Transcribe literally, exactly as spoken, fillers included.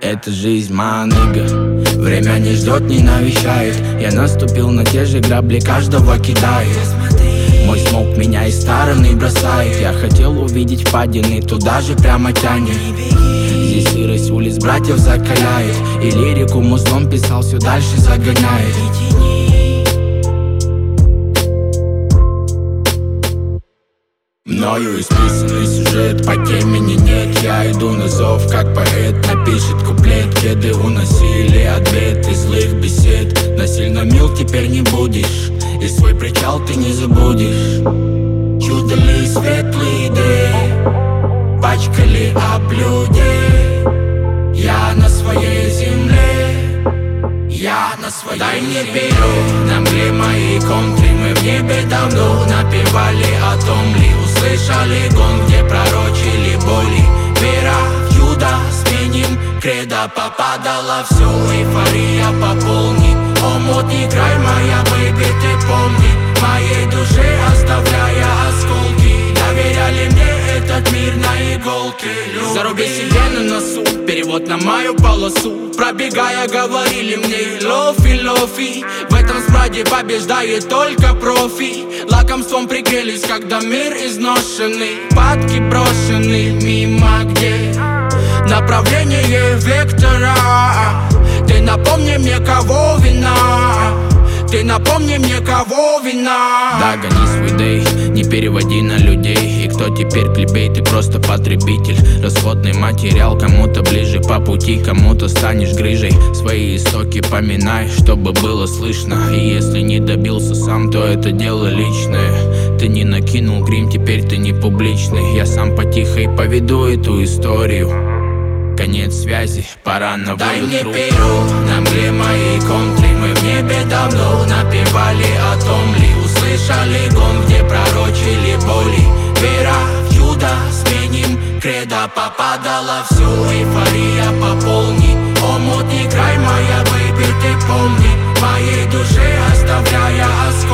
это жизнь, маныга. Время не ждет, не навещает. Я наступил на те же грабли, каждого кидает. Мой смог меня из стороны бросает. Я хотел увидеть впадины, туда же прямо тянет. Здесь сырость улиц братьев закаляет. И лирику музлом писал, все дальше загоняет. Мною исписанный сюжет, по темени нет. Я иду на зов, как поэт напишет куплет. Кеды уносили от бед и злых бесед. Насильно мил теперь не будешь, и свой причал ты не забудешь. Чудо ли светлые идеи пачкали об людей. Я на своей земле, я на своей Дай мне перо, на мгле мои контры. Мы в небе давно напевали о том ли. Услышали гон, где пророчили боли. Вера в чудо, сменим кредо. Попадало все, эйфория пополнит. Омут, играй, моя бэйби, ты помни. Моей душе оставляя осколки. Доверяли мне этот мир на иголке. Заруби себе на носу, перевод на мою полосу. Пробегая, говорили мне лофи, лофи. В этом смраде побеждает только профи. Лакомством пригрелись, когда мир изношенный. Падки брошены мимо, где направление вектора. Ты напомни мне, кого вина. Ты напомни мне, кого вина. Да, гони свой дей, не переводи на людей. И кто теперь плебей, ты просто потребитель. Расходный материал, кому-то ближе по пути, кому-то станешь грыжей. Свои истоки поминай, чтобы было слышно. И если не добился сам, то это дело личное. Ты не накинул грим, теперь ты не публичный. Я сам потихо и поведу эту историю. Конец связи, пора на волю. Дай мне перо, на мгле мои контры. Мы в небе давно напевали о том ли. Услышали гон, где пророчили боли. Вера в чудо, сменим кредо. Попадало все, эйфория пополнит. Омут, играй, моя бэйби, ты помни. Моей душе оставляя осколки.